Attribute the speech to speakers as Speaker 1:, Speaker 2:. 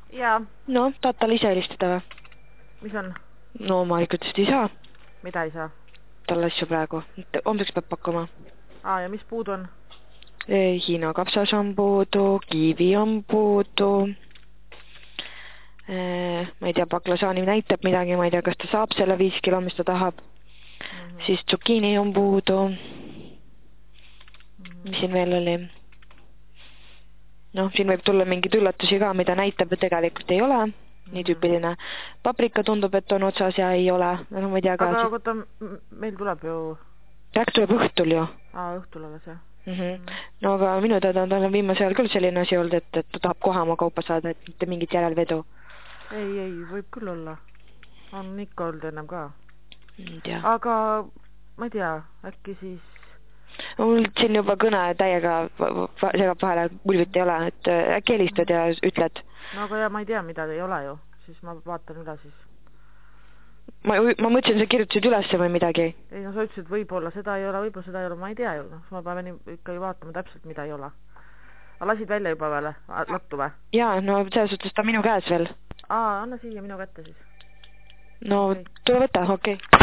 Speaker 1: Jaa.
Speaker 2: No, tahad talle ise helistada või?
Speaker 1: Mis on?
Speaker 2: No ma ikutust ei saa.
Speaker 1: Mida ei saa?
Speaker 2: Talle asju praegu. Homseks peab pakkuma.
Speaker 1: Ja mis puudu on?
Speaker 2: Hiina kapsas on puudu, kiivi on puudu. Ma ei tea, baklasaani näitab midagi, ma ei tea, kas ta saab selle 5 kilo, mis ta tahab. Siis tsukiini on puudu. Mis siin veel oli? Noh, siin võib tulla mingid üllatusi ka, mida näitab, et tegelikult ei ole. Nii tüüpiline. Paprika tundub, et on otsas ja ei ole. No, ma ei tea ka.
Speaker 1: Aga oota, meil tuleb ju...
Speaker 2: Rääk tuleb õhtul ju.
Speaker 1: Õhtul alles, jah.
Speaker 2: No aga minu teada tal on viimase ajal küll selline asi olnud, et ta tahab kohe oma kaupa saada, et mitte mingit järelvedu.
Speaker 1: Ei, võib küll olla. On ikka olnud ennem ka.
Speaker 2: Tea.
Speaker 1: Aga ma ei tea, äkki siis...
Speaker 2: Mul siin juba kõne täiega segab vahele, mulvit ei ole, et äkki helistad ja ütled.
Speaker 1: No aga ma ei tea, mida ei ole ju, siis ma vaatan üle siis.
Speaker 2: Ma mõtlesin, sa kirjutasid üles või midagi.
Speaker 1: Ei, no sa ütlesid, võib-olla seda ei ole, ma ei tea ju, ma pean ikkagi vaatama täpselt, mida ei ole. Aga lasid välja juba veel, lattu või?
Speaker 2: Jaa, no selles suhtes ta minu käes veel.
Speaker 1: Anna siia minu kätte siis.
Speaker 2: No, tule võta, okei.